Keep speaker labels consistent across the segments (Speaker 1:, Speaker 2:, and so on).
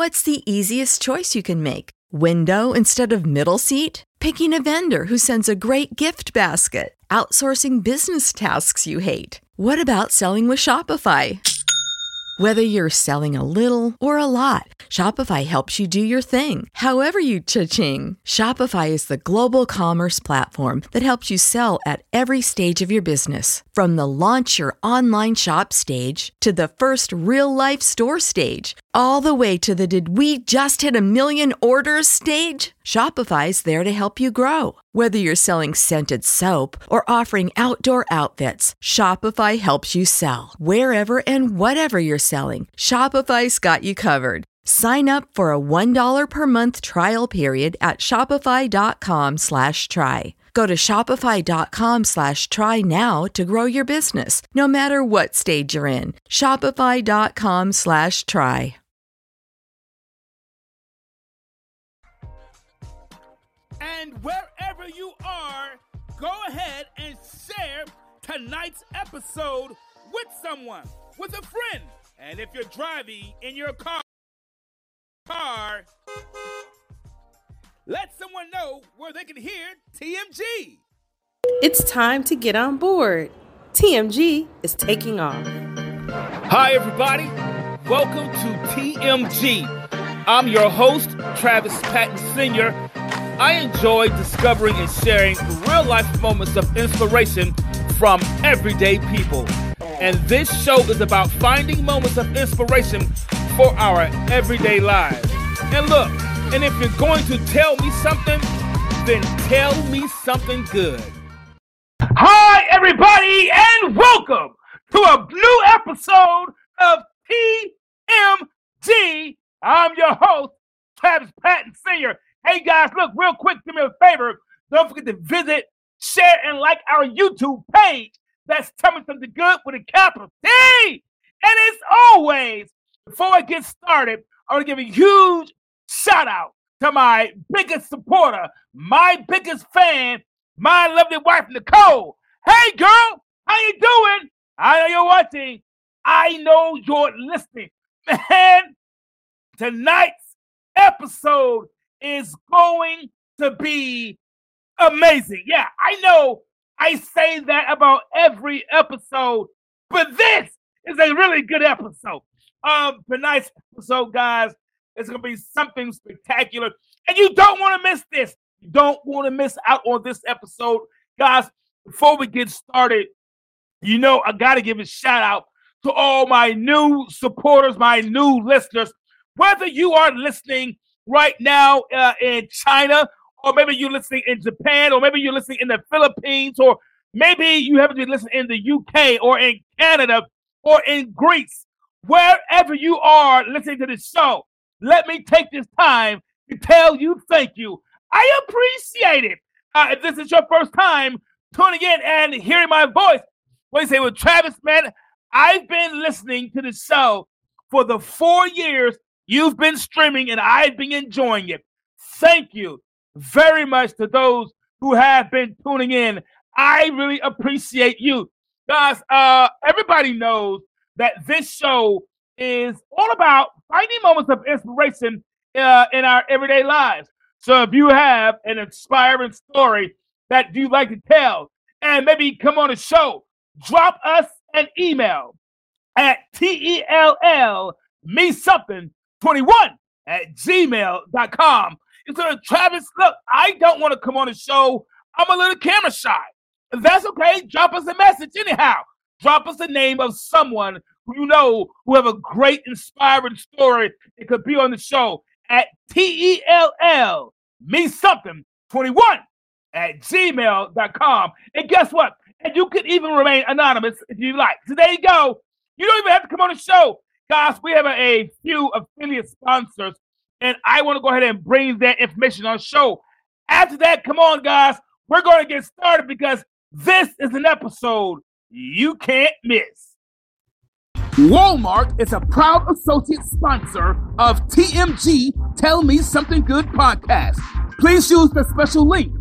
Speaker 1: What's the easiest choice you can make? Window instead of middle seat? Picking a vendor who sends a great gift basket? Outsourcing business tasks you hate? What about selling with Shopify? Whether you're selling a little or a lot, Shopify helps you do your thing, however you cha-ching. Shopify is the global commerce platform that helps you sell at every stage of your business. From the launch your online shop stage to the first real-life store stage, all the way to the did we just hit a million orders stage. Shopify's there to help you grow. Whether you're selling scented soap or offering outdoor outfits, Shopify helps you sell. Wherever and whatever you're selling, Shopify's got you covered. Sign up for a $1 per month trial period at shopify.com/try. Go to shopify.com/try now to grow your business, no matter what stage you're in. Shopify.com/try.
Speaker 2: And wherever you are, go ahead and share tonight's episode with someone, with a friend. And if you're driving in your car, let someone know where they can hear TMG.
Speaker 3: It's time to get on board. TMG is taking off.
Speaker 2: Hi, everybody. Welcome to TMG. I'm your host, Travis Patton Sr. I enjoy discovering and sharing real-life moments of inspiration from everyday people. And this show is about finding moments of inspiration for our everyday lives. And look, and if you're going to tell me something, then tell me something good. Hi, everybody, and welcome to a new episode of TMG. I'm your host, Travis Patton Sr. Hey, guys, look, real quick, do me a favor. Don't forget to visit, share, and like our YouTube page. That's Tell Me Something Good with a capital T. And as always, before I get started, I want to give a huge shout out to my biggest supporter, my biggest fan, my lovely wife, Nicole. Hey, girl, how you doing? I know you're watching. I know you're listening. Man, tonight's episode is going to be amazing. Yeah, I know I say that about every episode, but this is a really good episode. Tonight's episode, guys, is going to be something spectacular, and you don't want to miss this. You don't want to miss out on this episode. Guys, before we get started, you know I got to give a shout out to all my new supporters, my new listeners. Whether you are listening right now in China, or maybe you're listening in Japan, or maybe you're listening in the Philippines, or maybe you happen to be listening in the UK, or in Canada, or in Greece. Wherever you are listening to this show, let me take this time to tell you thank you. I appreciate it. If this is your first time tuning in and hearing my voice, what do you say? Well, Travis, man, I've been listening to the show for the 4 years you've been streaming, and I've been enjoying it. Thank you very much to those who have been tuning in. I really appreciate you. Guys, everybody knows that this show is all about finding moments of inspiration in our everyday lives. So if you have an inspiring story that you'd like to tell, and maybe come on the show, drop us an email at tellmesomething21@gmail.com. And so, Travis, look, I don't want to come on the show. I'm a little camera shy. If that's okay, drop us a message anyhow. Drop us the name of someone who you know who have a great, inspiring story that could be on the show at tellmesomething21@gmail.com. And guess what? And you can even remain anonymous if you like. So there you go. You don't even have to come on the show. Guys, we have a few affiliate sponsors, and I want to go ahead and bring that information on the show. After that, come on, guys. We're going to get started because this is an episode you can't miss. Walmart is a proud associate sponsor of TMG Tell Me Something Good podcast. Please use the special link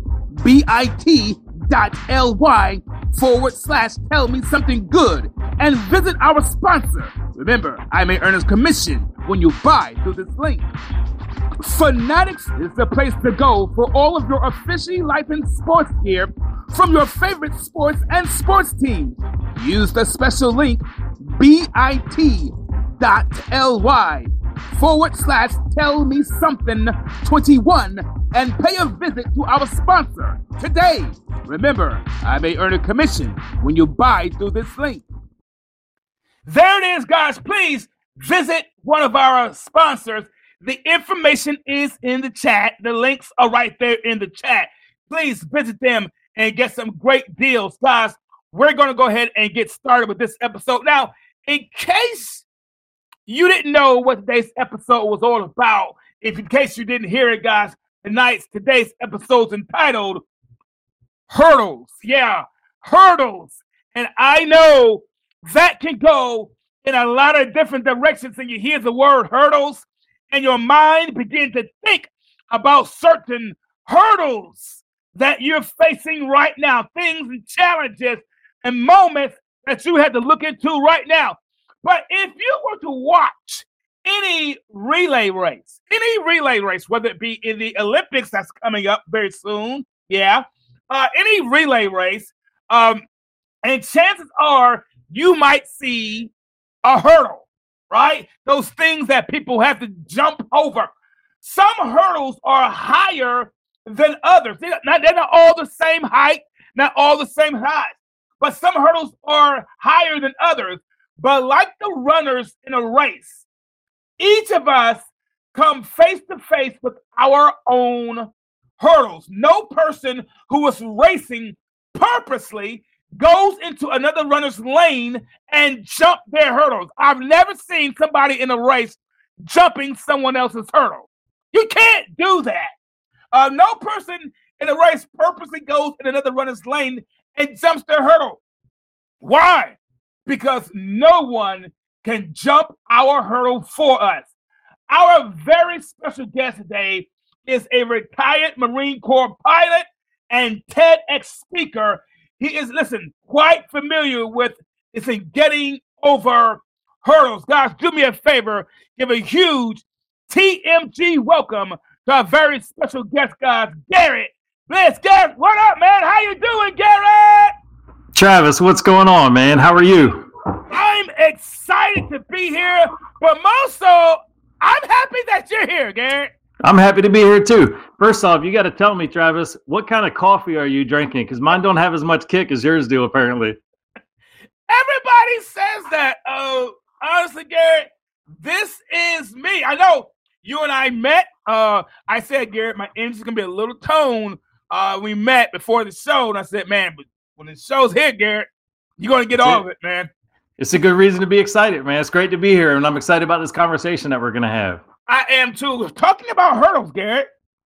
Speaker 2: bit.ly/Tell Me Something Good and visit our sponsor, Remember, I may earn a commission when you buy through this link. Fanatics is the place to go for all of your officially licensed sports gear from your favorite sports and sports teams. Use the special link bit.ly/tellmesomething21 and pay a visit to our sponsor today. Remember, I may earn a commission when you buy through this link. There it is, guys. Please visit one of our sponsors. The information is in the chat. The links are right there in the chat. Please visit them and get some great deals. Guys, we're going to go ahead and get started with this episode. Now, in case you didn't know what today's episode was all about, in case you didn't hear it, guys, today's episode is entitled Hurdles. Yeah, hurdles. And I know that can go in a lot of different directions, and you hear the word hurdles, and your mind begins to think about certain hurdles that you're facing right now, things and challenges and moments that you had to look into right now. But if you were to watch any relay race, whether it be in the Olympics that's coming up very soon, any relay race, and chances are you might see a hurdle, right? Those things that people have to jump over. Some hurdles are higher than others. They're not all the same height, not all the same size, but some hurdles are higher than others. But like the runners in a race, each of us come face to face with our own hurdles. No person who is racing purposely goes into another runner's lane and jump their hurdles. I've never seen somebody in a race jumping someone else's hurdle. You can't do that. No person in a race purposely goes in another runner's lane and jumps their hurdle. Why? Because no one can jump our hurdle for us. Our very special guest today is a retired Marine Corps pilot and TEDx speaker. He is, quite familiar with getting over hurdles. Guys, do me a favor. Give a huge TMG welcome to our very special guest, guys, Garrett. Garrett, what up, man? How you doing, Garrett?
Speaker 4: Travis, what's going on, man? How are you?
Speaker 2: I'm excited to be here, but most so, I'm happy that you're here, Garrett.
Speaker 4: I'm happy to be here too. First off, you got to tell me, Travis, what kind of coffee are you drinking? Because mine don't have as much kick as yours do, apparently.
Speaker 2: Everybody says that. Honestly, Garrett, this is me. I know you and I met. I said, Garrett, my engine's going to be a little tone. We met before the show, and I said, man, but when the show's here, Garrett, you're going to get all of it, man.
Speaker 4: It's a good reason to be excited, man. It's great to be here, and I'm excited about this conversation that we're going to have.
Speaker 2: I am too. Talking about hurdles, Garrett.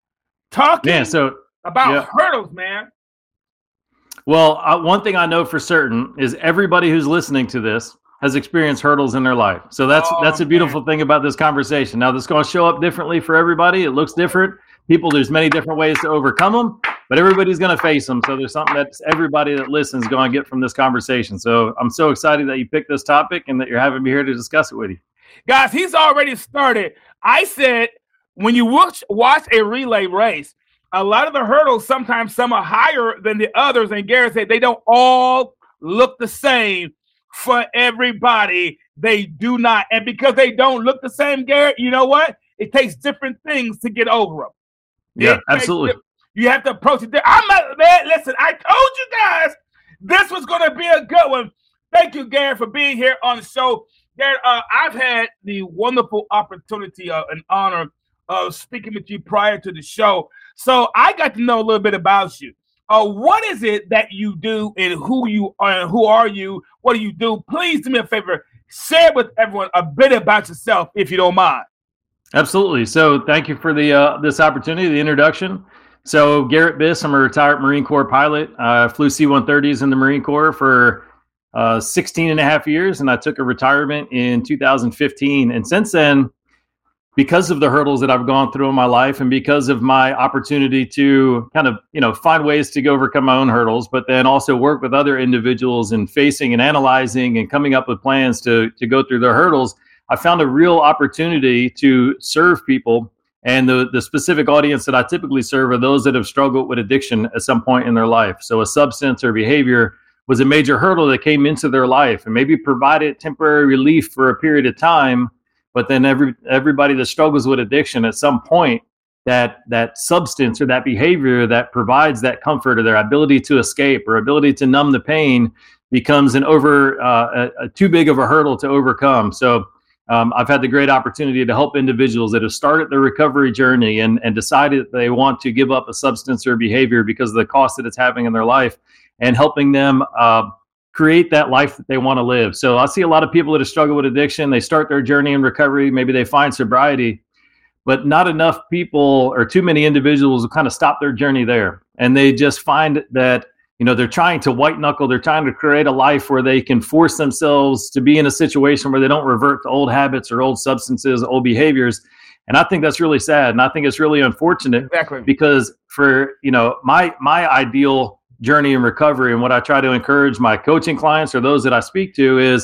Speaker 2: Hurdles, man.
Speaker 4: Well, one thing I know for certain is everybody who's listening to this has experienced hurdles in their life. So that's a beautiful thing about this conversation. Now, this is going to show up differently for everybody. It looks different. There's many different ways to overcome them, but everybody's going to face them. So there's something that everybody that listens is going to get from this conversation. So I'm so excited that you picked this topic and that you're having me here to discuss it with you.
Speaker 2: Guys, he's already started. I said, when you watch a relay race, a lot of the hurdles, sometimes some are higher than the others. And Garrett said they don't all look the same for everybody. They do not. And because they don't look the same, Garrett, you know what? It takes different things to get over them.
Speaker 4: Yeah, absolutely.
Speaker 2: You have to approach it. Listen, I told you guys this was going to be a good one. Thank you, Garrett, for being here on the show. Garrett, I've had the wonderful opportunity and honor of speaking with you prior to the show. So I got to know a little bit about you. What is it that you do and who you are and who are you? What do you do? Please do me a favor. Share with everyone a bit about yourself, if you don't mind.
Speaker 4: Absolutely. So thank you for the this opportunity, the introduction. So Garrett Biss, I'm a retired Marine Corps pilot. I flew C-130s in the Marine Corps for 16 and a half years, and I took a retirement in 2015. And since then, because of the hurdles that I've gone through in my life and because of my opportunity to kind of, find ways to overcome my own hurdles, but then also work with other individuals in facing and analyzing and coming up with plans to go through their hurdles, I found a real opportunity to serve people. And the specific audience that I typically serve are those that have struggled with addiction at some point in their life. So a substance or behavior was a major hurdle that came into their life and maybe provided temporary relief for a period of time. But then everybody that struggles with addiction at some point, that substance or that behavior that provides that comfort or their ability to escape or ability to numb the pain becomes too big of a hurdle to overcome. So I've had the great opportunity to help individuals that have started their recovery journey and decided that they want to give up a substance or behavior because of the cost that it's having in their life, and helping them create that life that they want to live. So I see a lot of people that have struggled with addiction. They start their journey in recovery. Maybe they find sobriety, but not enough people or too many individuals will kind of stop their journey there. And they just find that, they're trying to white knuckle. They're trying to create a life where they can force themselves to be in a situation where they don't revert to old habits or old substances, old behaviors. And I think that's really sad. And I think it's really unfortunate.
Speaker 2: Exactly.
Speaker 4: Because for, my ideal journey in recovery and what I try to encourage my coaching clients or those that I speak to is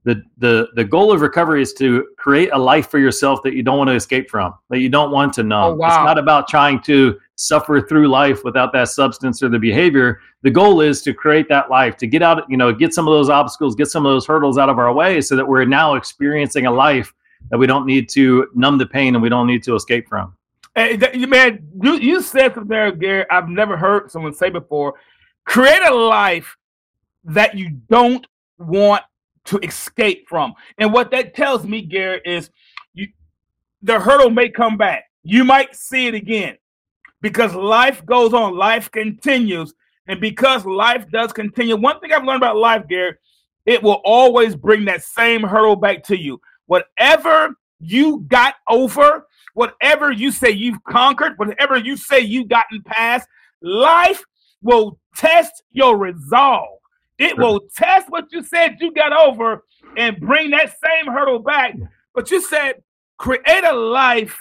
Speaker 4: the goal of recovery is to create a life for yourself that you don't want to escape from, that you don't want to numb.
Speaker 2: Oh, wow.
Speaker 4: It's not about trying to suffer through life without that substance or the behavior. The goal is to create that life, to get out, get some of those obstacles, get some of those hurdles out of our way so that we're now experiencing a life that we don't need to numb the pain and we don't need to escape from.
Speaker 2: Hey, man, you said something there, Gary, I've never heard someone say before. Create a life that you don't want to escape from. And what that tells me, Gary, is the hurdle may come back. You might see it again because life goes on. Life continues. And because life does continue, one thing I've learned about life, Gary, it will always bring that same hurdle back to you. Whatever you got over, whatever you say you've conquered, whatever you say you've gotten past, life will test your resolve. It will test what you said you got over and bring that same hurdle back. But you said, create a life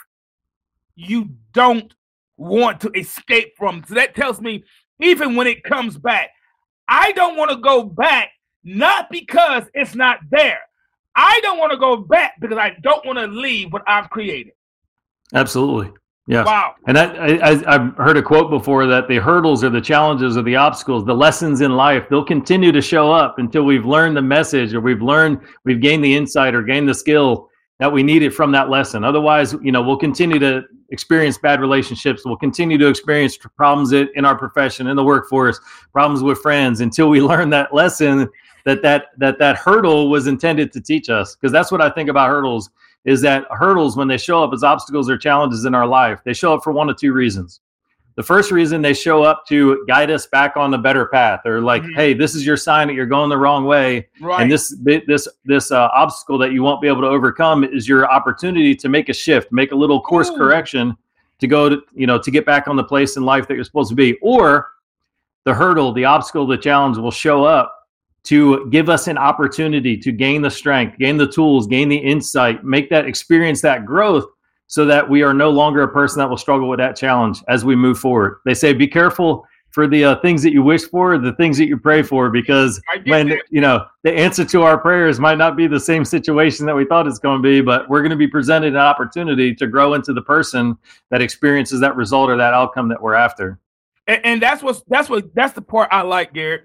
Speaker 2: you don't want to escape from. So that tells me, even when it comes back, I don't want to go back, not because it's not there. I don't want to go back because I don't want to leave what I've created.
Speaker 4: Absolutely. Yeah.
Speaker 2: Wow.
Speaker 4: And I've heard a quote before that the hurdles or the challenges or the obstacles, the lessons in life, they'll continue to show up until we've learned the message or we've gained the insight or gained the skill that we needed from that lesson. Otherwise, we'll continue to experience bad relationships. We'll continue to experience problems in our profession, in the workforce, problems with friends until we learn that lesson that hurdle was intended to teach us. Because that's what I think about hurdles. Is that hurdles, when they show up as obstacles or challenges in our life, they show up for one of two reasons. The first reason, they show up to guide us back on the better path. They're like, hey, this is your sign that you're going the wrong way. Right. And this obstacle that you won't be able to overcome is your opportunity to make a shift, make a little course correction to go to get back on the place in life that you're supposed to be. Or the hurdle, the obstacle, the challenge will show up to give us an opportunity to gain the strength, gain the tools, gain the insight, experience that growth so that we are no longer a person that will struggle with that challenge as we move forward. They say, be careful for the things that you wish for, the things that you pray for, because when, the answer to our prayers might not be the same situation that we thought it's going to be, but we're going to be presented an opportunity to grow into the person that experiences that result or that outcome that we're after.
Speaker 2: And that's the part I like, Garrett.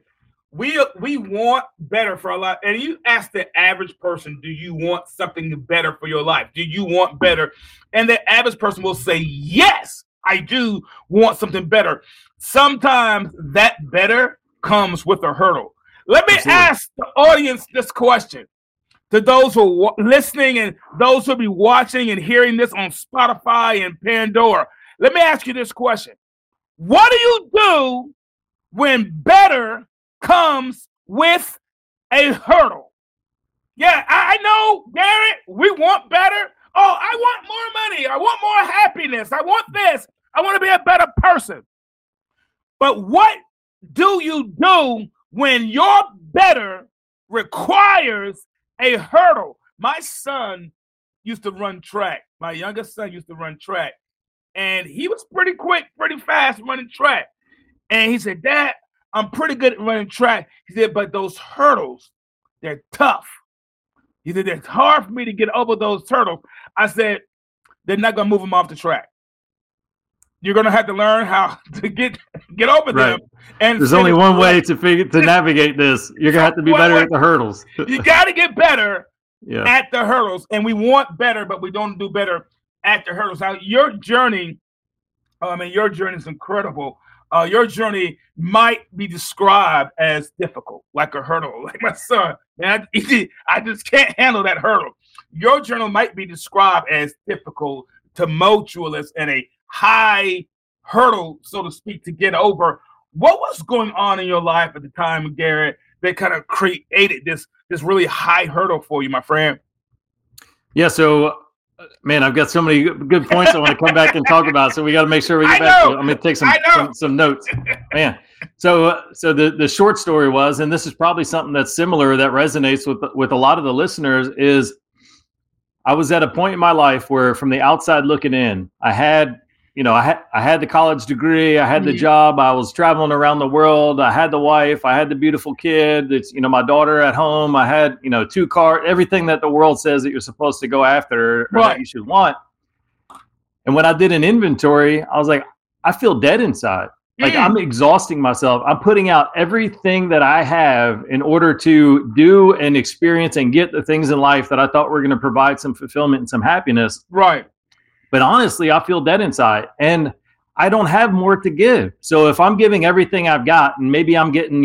Speaker 2: We want better for our life. And you ask the average person, do you want something better for your life? Do you want better? And the average person will say, yes, I do want something better. Sometimes that better comes with a hurdle. Let me ask the audience this question. To those who are listening and those who will be watching and hearing this on Spotify and Pandora, let me ask you this question. What do you do when better comes with a hurdle? Yeah, I know, Garrett, we want better. Oh, I want more money. I want more happiness. I want this. I want to be a better person. But what do you do when your better requires a hurdle? My son used to run track. My youngest son used to run track. And he was pretty quick, pretty fast running track. And he said, Dad, I'm pretty good at running track. He said, but those hurdles, they're tough. He said, it's hard for me to get over those hurdles. I said, they're not going to move them off the track. You're going to have to learn how to get over them. And
Speaker 4: there's only one way to navigate this. You're going to have to be better at the hurdles.
Speaker 2: You got to get better at the hurdles. And we want better, but we don't do better at the hurdles. Now, your journey is incredible. Your journey might be described as difficult, like a hurdle, like my son. Man, I just can't handle that hurdle. Your journey might be described as difficult, tumultuous, and a high hurdle, so to speak, to get over. What was going on in your life at the time, Garrett, that kind of created this really high hurdle for you, my friend?
Speaker 4: Yeah, so, man, I've got so many good points I want to come back and talk about, so we got to make sure we get back to it. I'm going to take some notes. Man, so the short story was, and this is probably something that's similar that resonates with a lot of the listeners, is I was at a point in my life where from the outside looking in, I had the college degree, I had the job, I was traveling around the world, I had the wife, I had the beautiful kid, it's, my daughter at home, I had, 2 cars, everything that the world says that you're supposed to go after or that you should want. And when I did an inventory, I was like, I feel dead inside. Like I'm exhausting myself. I'm putting out everything that I have in order to do and experience and get the things in life that I thought were going to provide some fulfillment and some happiness.
Speaker 2: Right.
Speaker 4: But honestly, I feel dead inside and I don't have more to give. So if I'm giving everything I've got and maybe I'm getting,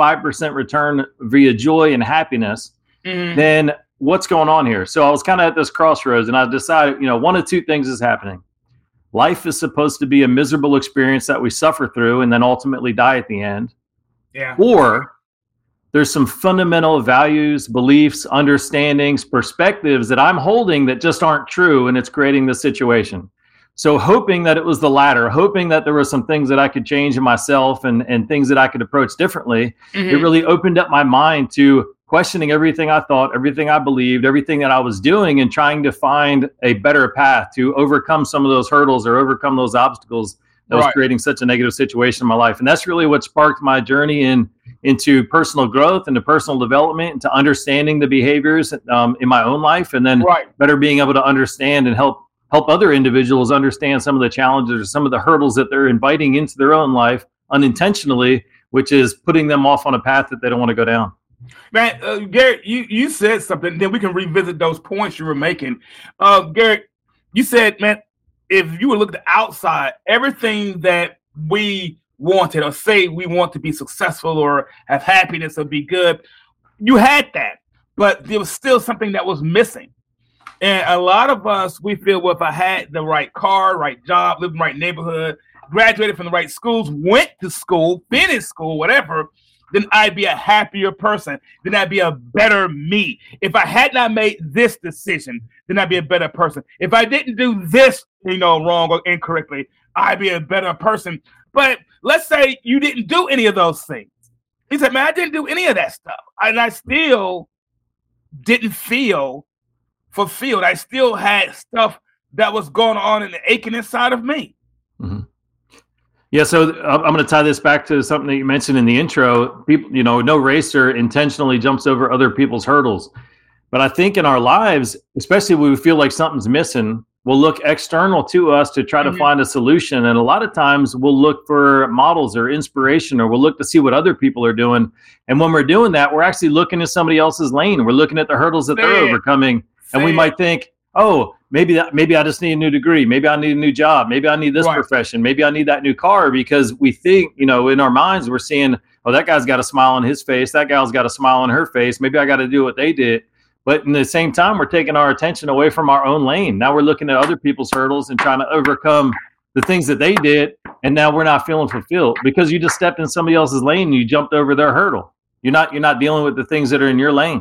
Speaker 4: 5% return via joy and happiness, then what's going on here? So I was kind of at this crossroads and I decided, one of 2 things is happening. Life is supposed to be a miserable experience that we suffer through and then ultimately die at the end.
Speaker 2: Yeah.
Speaker 4: Or there's some fundamental values, beliefs, understandings, perspectives that I'm holding that just aren't true, and it's creating this situation. So hoping that it was the latter, hoping that there were some things that I could change in myself and things that I could approach differently, it really opened up my mind to questioning everything I thought, everything I believed, everything that I was doing, and trying to find a better path to overcome some of those hurdles or overcome those obstacles that was creating such a negative situation in my life. And that's really what sparked my journey into personal growth, into personal development, into understanding the behaviors in my own life, and then better being able to understand and help other individuals understand some of the challenges or some of the hurdles that they're inviting into their own life unintentionally, which is putting them off on a path that they don't want to go down.
Speaker 2: Man, Garrett, you said something, then we can revisit those points you were making. Garrett, you said, man, if you would look at the outside, everything that we wanted or say we want to be successful or have happiness or be good, you had that, but there was still something that was missing. And a lot of us, we feel, well, if I had the right car, right job, lived in the right neighborhood, graduated from the right schools, went to school, finished school, whatever, then I'd be a happier person. Then I'd be a better me. If I had not made this decision, then I'd be a better person. If I didn't do this, wrong or incorrectly, I'd be a better person. But let's say you didn't do any of those things. He said, man, I didn't do any of that stuff. And I still didn't feel fulfilled. I still had stuff that was going on in the aching inside of me.
Speaker 4: Mm-hmm. Yeah, so I'm going to tie this back to something that you mentioned in the intro. People, no racer intentionally jumps over other people's hurdles. But I think in our lives, especially when we feel like something's missing, we'll look external to us to try to find a solution. And a lot of times we'll look for models or inspiration, or we'll look to see what other people are doing. And when we're doing that, we're actually looking at somebody else's lane. We're looking at the hurdles that they're overcoming. And we might think, oh, maybe I just need a new degree. Maybe I need a new job. Maybe I need this profession. Maybe I need that new car, because we think, in our minds, we're seeing, oh, that guy's got a smile on his face. That gal's got a smile on her face. Maybe I got to do what they did. But in the same time, we're taking our attention away from our own lane. Now we're looking at other people's hurdles and trying to overcome the things that they did. And now we're not feeling fulfilled because you just stepped in somebody else's lane and you jumped over their hurdle. You're not dealing with the things that are in your lane.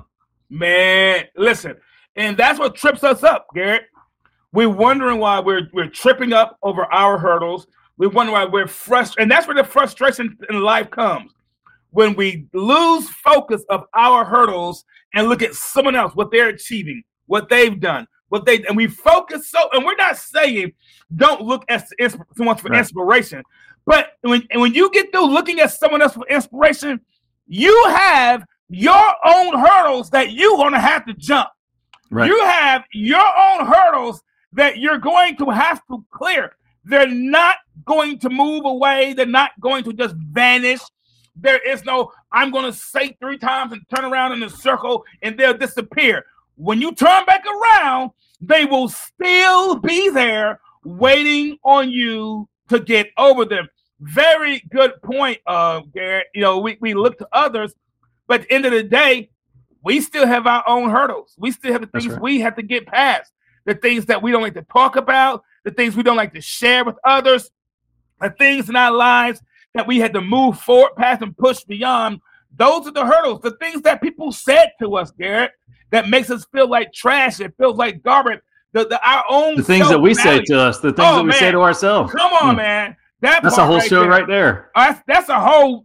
Speaker 2: Man, listen. And that's what trips us up, Garrett. We're wondering why we're tripping up over our hurdles. We wonder why we're frustrated. And that's where the frustration in life comes. When we lose focus of our hurdles and look at someone else, what they're achieving, what they've done, and we focus and we're not saying don't look at someone for inspiration, but when you get through looking at someone else for inspiration, you have your own hurdles that you're going to have to jump. Right. You have your own hurdles that you're going to have to clear. They're not going to move away. They're not going to just vanish. There is no, I'm going to say 3 times and turn around in a circle and they'll disappear. When you turn back around, they will still be there waiting on you to get over them. Very good point, Garrett. We look to others, but at the end of the day, we still have our own hurdles. We still have the things we have to get past, the things that we don't like to talk about, the things we don't like to share with others, the things in our lives that we had to move forward past and push beyond. Those are the hurdles, the things that people said to us, Garrett, that makes us feel like trash. It feels like garbage. Our own
Speaker 4: the things that we say to us, the things that we say to ourselves.
Speaker 2: Come on, man.
Speaker 4: That's a whole show right there.
Speaker 2: That's a whole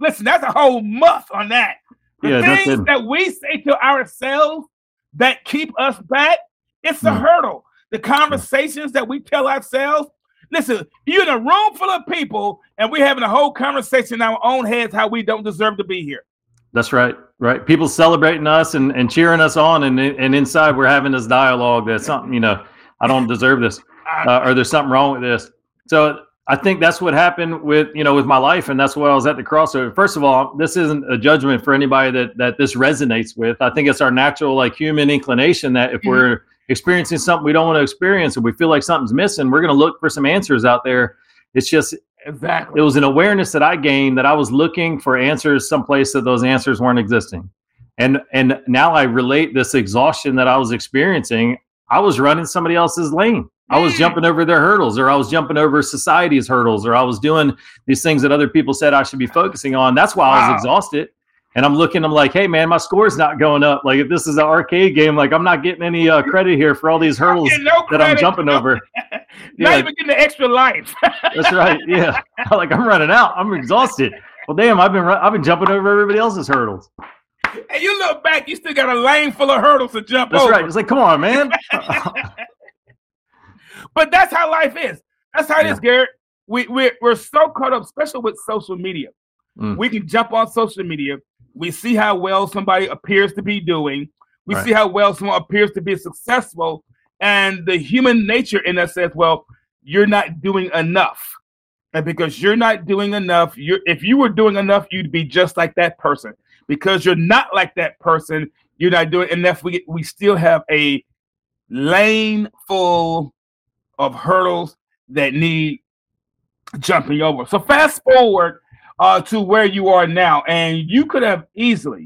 Speaker 2: month on that. The things that we say to ourselves that keep us back, it's a hurdle. The conversations that we tell ourselves. Listen, you're in a room full of people and we're having a whole conversation in our own heads how we don't deserve to be here.
Speaker 4: That's right. Right. People celebrating us and cheering us on. And inside we're having this dialogue that something, I don't deserve this or there's something wrong with this. So I think that's what happened with my life. And that's why I was at the crossroads. First of all, this isn't a judgment for anybody that this resonates with. I think it's our natural, human inclination that if we're experiencing something we don't want to experience and we feel like something's missing, we're going to look for some answers out there. It's just it was an awareness that I gained that I was looking for answers someplace that those answers weren't existing. And now I relate this exhaustion that I was experiencing. I was running somebody else's lane. I was jumping over their hurdles, or I was jumping over society's hurdles, or I was doing these things that other people said I should be focusing on. That's why I was exhausted. And I'm like, hey, man, my score's not going up. Like, if this is an arcade game, I'm not getting any credit here for all these hurdles that I'm jumping over.
Speaker 2: Not even getting the extra life.
Speaker 4: That's right. Yeah. I'm running out. I'm exhausted. Well, damn, I've been jumping over everybody else's hurdles.
Speaker 2: And you look back, you still got a lane full of hurdles to jump
Speaker 4: over.
Speaker 2: That's
Speaker 4: right. It's like, come on, man.
Speaker 2: But that's how life is. That's how it is, Garrett. We're so caught up, especially with social media. We can jump on social media. We see how well somebody appears to be doing. We see how well someone appears to be successful. And the human nature in us says, well, you're not doing enough. And because you're not doing enough, if you were doing enough, you'd be just like that person. Because you're not like that person, you're not doing enough. We still have a lane full of hurdles that need jumping over. So fast forward to where you are now, and you could have easily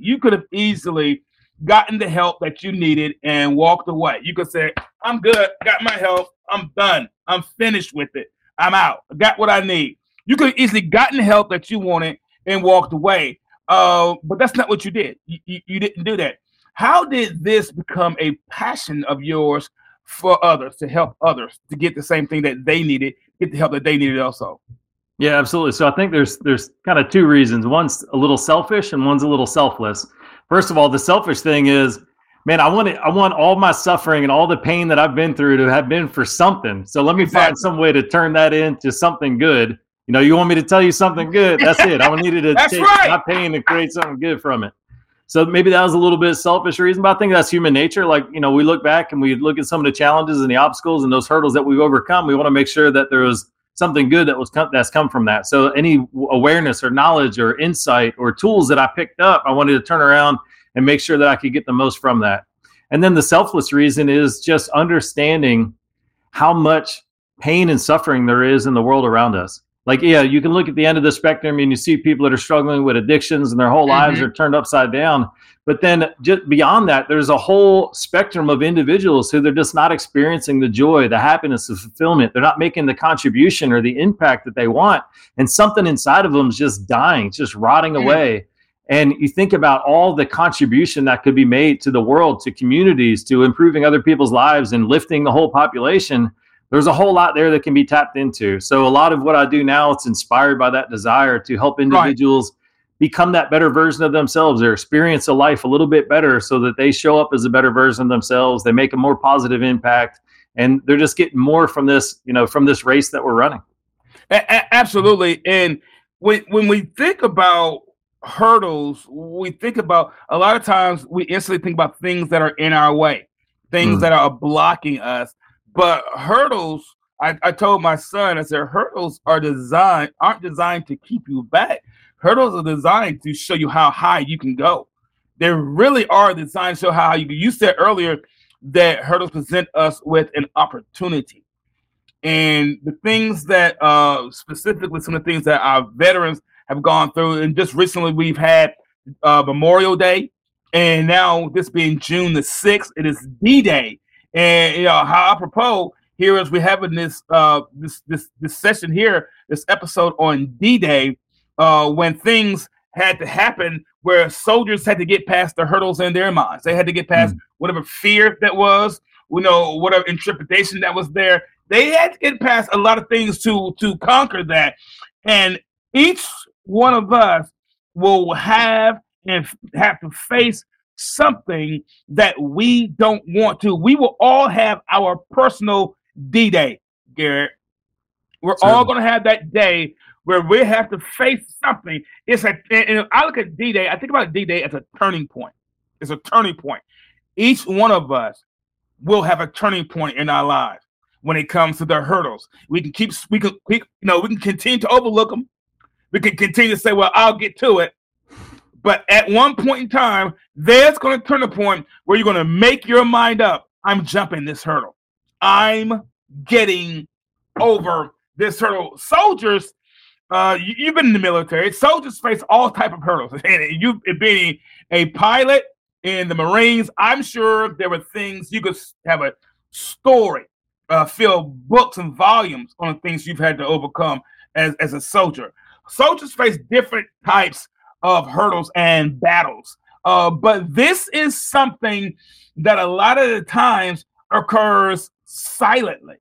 Speaker 2: gotten the help that you needed and walked away. You could say, I'm good, got my help, I'm done, I'm finished with it, I'm out, I got what I need. You could have easily gotten the help that you wanted and walked away, but that's not what you did. You didn't do that. How did this become a passion of yours for others, to help others to get the same thing that they needed, get the help that they needed also?
Speaker 4: Yeah, absolutely. So I think there's kind of 2 reasons. One's a little selfish and one's a little selfless. First of all, the selfish thing is, man, I want all my suffering and all the pain that I've been through to have been for something. So let me find some way to turn that into something good. You want me to tell you something good? That's it. I needed to take my pain and create something good from it. So maybe that was a little bit selfish reason, but I think that's human nature. We look back and we look at some of the challenges and the obstacles and those hurdles that we've overcome. We want to make sure that there was something good that's come from that. So any awareness or knowledge or insight or tools that I picked up, I wanted to turn around and make sure that I could get the most from that. And then the selfless reason is just understanding how much pain and suffering there is in the world around us. You can look at the end of the spectrum and you see people that are struggling with addictions and their whole lives are turned upside down. But then just beyond that, there's a whole spectrum of individuals who they're just not experiencing the joy, the happiness, the fulfillment. They're not making the contribution or the impact that they want. And something inside of them is just dying, just rotting away. And you think about all the contribution that could be made to the world, to communities, to improving other people's lives and lifting the whole population. There's a whole lot there that can be tapped into. So a lot of what I do now, it's inspired by that desire to help individuals become that better version of themselves, or experience a life a little bit better so that they show up as a better version of themselves. They make a more positive impact and they're just getting more from this, from this race that we're running.
Speaker 2: Absolutely. And when we think about hurdles, we think about, a lot of times we instantly think about things that are in our way, things that are blocking us. But hurdles, I told my son, I said, hurdles aren't designed to keep you back. Hurdles are designed to show you how high you can go. They really are designed to show how you said earlier that hurdles present us with an opportunity. And the things that, specifically some of the things that our veterans have gone through, and just recently we've had Memorial Day, and now this being June the 6th, it is D-Day. And how apropos here is we're having this session here, this episode on D-Day, when things had to happen where soldiers had to get past the hurdles in their minds. They had to get past whatever fear that was, whatever intrepidation that was there. They had to get past a lot of things to conquer that. And each one of us will have to face something that we don't want to. We will all have our personal D-Day, Garrett. We're all going to have that day where we have to face something. And I look at D-Day, I think about D-Day as a turning point. It's a turning point. Each one of us will have a turning point in our lives when it comes to the hurdles. We can continue to overlook them. We can continue to say, well, I'll get to it. But at one point in time, there's going to turn a point where you're going to make your mind up. I'm jumping this hurdle. I'm getting over this hurdle. Soldiers, you've been in the military. Soldiers face all type of hurdles. And you being a pilot in the Marines, I'm sure there were things you could have a story, fill books and volumes on the things you've had to overcome as a soldier. Soldiers face different types of hurdles and battles. But this is something that a lot of the times occurs silently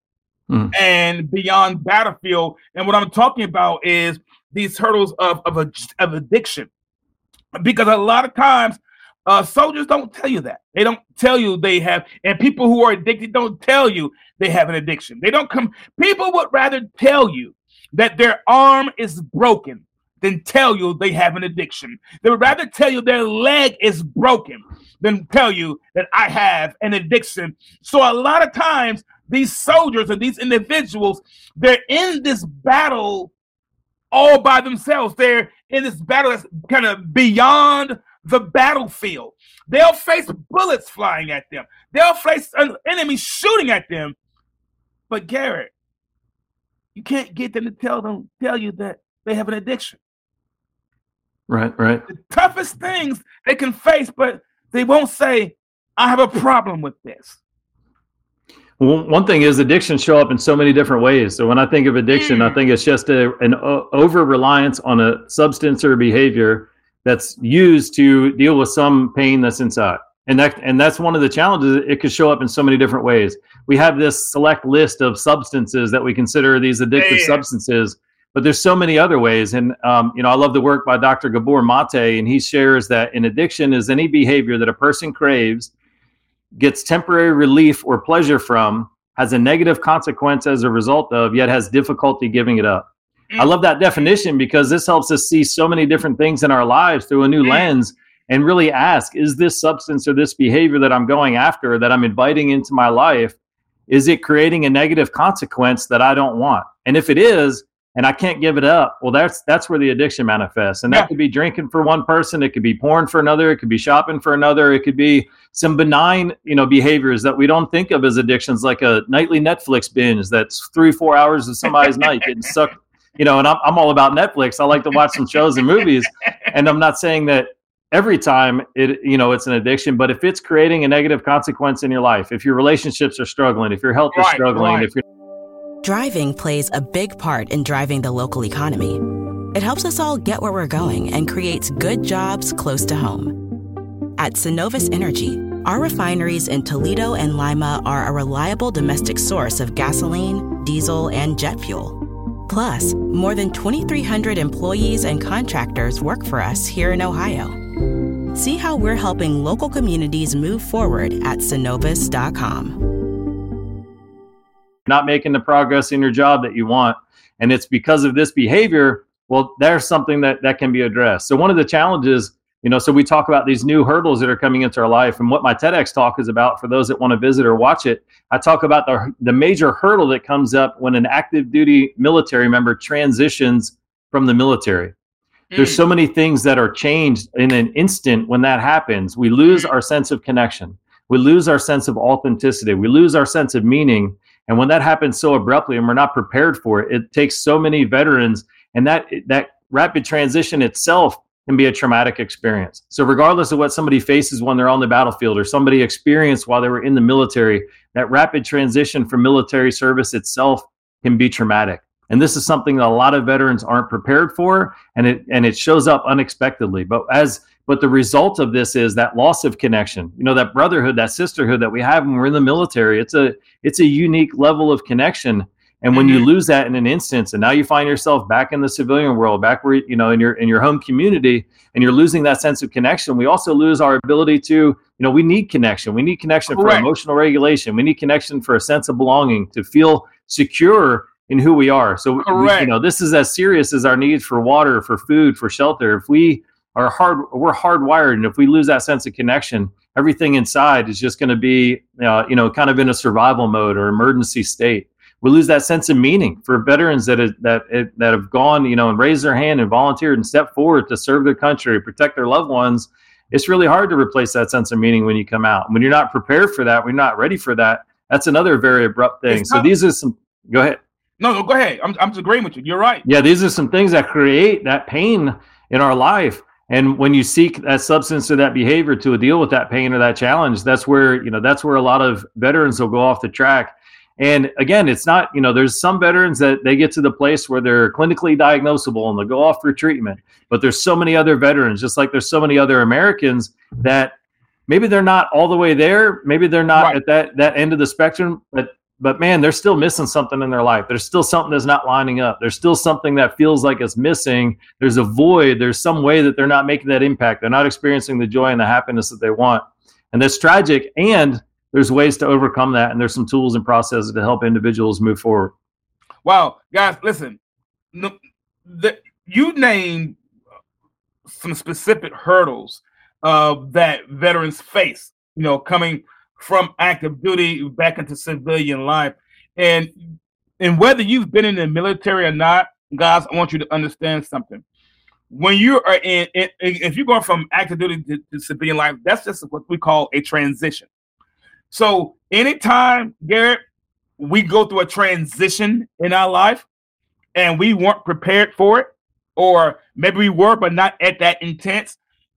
Speaker 2: and beyond battlefield. And what I'm talking about is these hurdles of addiction. Because a lot of times soldiers don't tell you that. They don't tell you they have, and people who are addicted don't tell you they have an addiction. People would rather tell you that their arm is broken than tell you they have an addiction. They would rather tell you their leg is broken than tell you that I have an addiction. So a lot of times these soldiers and these individuals, they're in this battle all by themselves. They're in this battle that's kind of beyond the battlefield. They'll face bullets flying at them. They'll face an enemy shooting at them. But Garrett, you can't get them to tell you that they have an addiction.
Speaker 4: Right.
Speaker 2: The toughest things they can face, but they won't say, I have a problem with this.
Speaker 4: Well, one thing is addictions show up in so many different ways. So when I think of addiction, I think it's just an over-reliance on a substance or behavior that's used to deal with some pain that's inside. And that's one of the challenges. It could show up in so many different ways. We have this select list of substances that we consider these addictive substances, but there's so many other ways. And, I love the work by Dr. Gabor Mate, and he shares that an addiction is any behavior that a person craves, gets temporary relief or pleasure from, has a negative consequence as a result of, yet has difficulty giving it up. I love that definition because this helps us see so many different things in our lives through a new lens and really ask, is this substance or this behavior that I'm going after, that I'm inviting into my life, is it creating a negative consequence that I don't want? And if it is, and I can't give it up, well, that's where the addiction manifests. And that could be drinking for one person. It could be porn for another. It could be shopping for another. It could be some benign, behaviors that we don't think of as addictions, like a nightly Netflix binge that's 3-4 hours of somebody's night getting sucked. And I'm all about Netflix. I like to watch some shows and movies. And I'm not saying that every time it's an addiction, but if it's creating a negative consequence in your life, if your relationships are struggling, if your health is struggling, if you're
Speaker 5: Driving plays a big part in driving the local economy. It helps us all get where we're going and creates good jobs close to home. At Synovus Energy, our refineries in Toledo and Lima are a reliable domestic source of gasoline, diesel, and jet fuel. Plus, more than 2,300 employees and contractors work for us here in Ohio. See how we're helping local communities move forward at Synovus.com.
Speaker 4: not making the progress in your job that you want, and it's because of this behavior, well, there's something that can be addressed. So one of the challenges, so we talk about these new hurdles that are coming into our life, and what my TEDx talk is about, for those that want to visit or watch it, I talk about the major hurdle that comes up when an active duty military member transitions from the military. There's so many things that are changed in an instant when that happens. We lose our sense of connection. We lose our sense of authenticity. We lose our sense of meaning. And when that happens so abruptly and we're not prepared for it, it takes so many veterans, and that rapid transition itself can be a traumatic experience. So regardless of what somebody faces when they're on the battlefield or somebody experienced while they were in the military, that rapid transition from military service itself can be traumatic. And this is something that a lot of veterans aren't prepared for, and it shows up unexpectedly. But the result of this is that loss of connection, that brotherhood, that sisterhood that we have when we're in the military. It's a unique level of connection. And when you lose that in an instance, and now you find yourself back in the civilian world, back where, in your home community, and you're losing that sense of connection, we also lose our ability to, we need connection. We need connection for emotional regulation. We need connection for a sense of belonging, to feel secure in who we are. So, this is as serious as our needs for water, for food, for shelter. If we're hardwired, and if we lose that sense of connection, everything inside is just going to be, kind of in a survival mode or emergency state. We lose that sense of meaning. For veterans that have gone, and raised their hand and volunteered and stepped forward to serve their country, protect their loved ones. It's really hard to replace that sense of meaning when you come out. When you're not prepared for that, when you're not ready for that, that's another very abrupt thing. So these are some. Go ahead.
Speaker 2: No, go ahead. I'm just agreeing with you. You're right.
Speaker 4: Yeah, these are some things that create that pain in our life. And when you seek that substance or that behavior to deal with that pain or that challenge, that's where a lot of veterans will go off the track. And again, it's not, there's some veterans that they get to the place where they're clinically diagnosable and they'll go off for treatment. But there's so many other veterans, just like there's so many other Americans, that maybe they're not all the way there. Maybe they're not at that end of the spectrum, but man, they're still missing something in their life. There's still something that's not lining up. There's still something that feels like it's missing. There's a void. There's some way that they're not making that impact. They're not experiencing the joy and the happiness that they want. And that's tragic. And there's ways to overcome that. And there's some tools and processes to help individuals move forward.
Speaker 2: Wow. Guys, listen, you named some specific hurdles that veterans face, coming from active duty back into civilian life. And whether you've been in the military or not, guys, I want you to understand something. When you are if you're going from active duty to civilian life, that's just what we call a transition. So anytime, Garrett, we go through a transition in our life and we weren't prepared for it, or maybe we were, but not at that intense,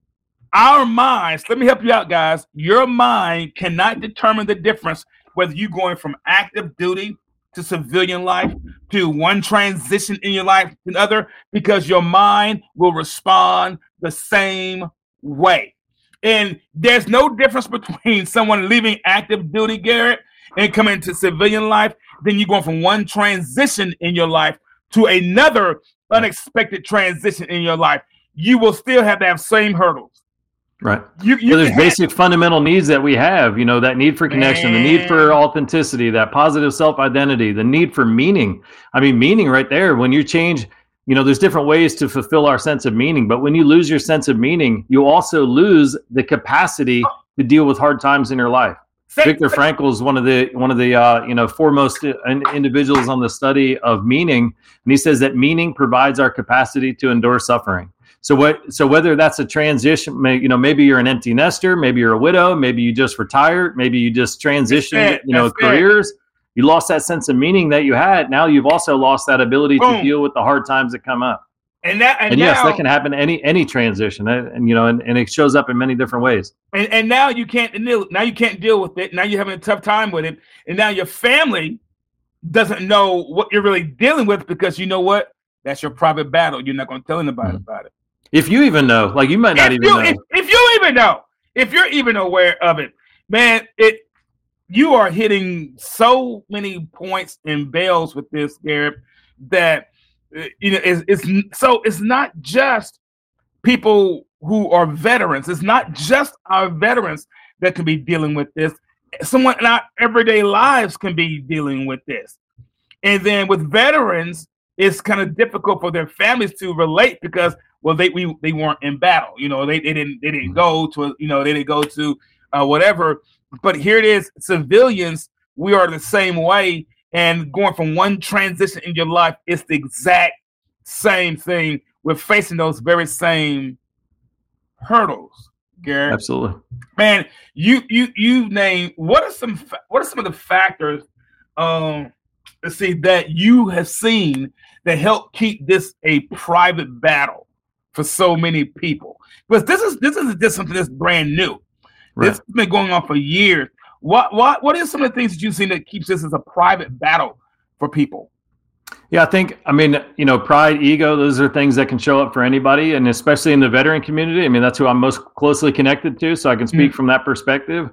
Speaker 2: our minds, let me help you out, guys. Your mind cannot determine the difference whether you're going from active duty to civilian life, to one transition in your life to another, because your mind will respond the same way. And there's no difference between someone leaving active duty, Garrett, and coming to civilian life, then you're going from one transition in your life to another unexpected transition in your life. You will still have to have same hurdles.
Speaker 4: Right. There's basic fundamental needs that we have, that need for connection, the need for authenticity, that positive self-identity, the need for meaning. I mean, meaning right there, when you change, there's different ways to fulfill our sense of meaning. But when you lose your sense of meaning, you also lose the capacity to deal with hard times in your life. Viktor Frankl is one of the foremost individuals on the study of meaning. And he says that meaning provides our capacity to endure suffering. So whether that's a transition, maybe you're an empty nester, maybe you're a widow, maybe you just retired, maybe you just transitioned, careers. You lost that sense of meaning that you had. Now you've also lost that ability to deal with the hard times that come up. And yes, that can happen any transition, and it shows up in many different ways.
Speaker 2: And now you can't deal with it. Now you're having a tough time with it, and now your family doesn't know what you're really dealing with, because you know what? That's your private battle. You're not going to tell anybody about it.
Speaker 4: If you even know, you might not even know.
Speaker 2: If you even know, if you're even aware of it, man, you are hitting so many points and bells with this, Garrett, that it's not just people who are veterans. It's not just our veterans that can be dealing with this. someone in our everyday lives can be dealing with this. And then with veterans, it's kind of difficult for their families to relate because, well, they weren't in battle. They didn't go to, they didn't go to whatever. But here it is, civilians, we are the same way. And going from one transition in your life, it's the exact same thing. We're facing those very same hurdles, Gary.
Speaker 4: Absolutely.
Speaker 2: Man, you name, what are some of the factors that you have seen that help keep this a private battle for so many people? Because this is just something that's brand new. Right. This has been going on for years. What are some of the things that you've seen that keeps this as a private battle for people?
Speaker 4: Yeah, I think, pride, ego, those are things that can show up for anybody, and especially in the veteran community. I mean, that's who I'm most closely connected to, so I can speak from that perspective.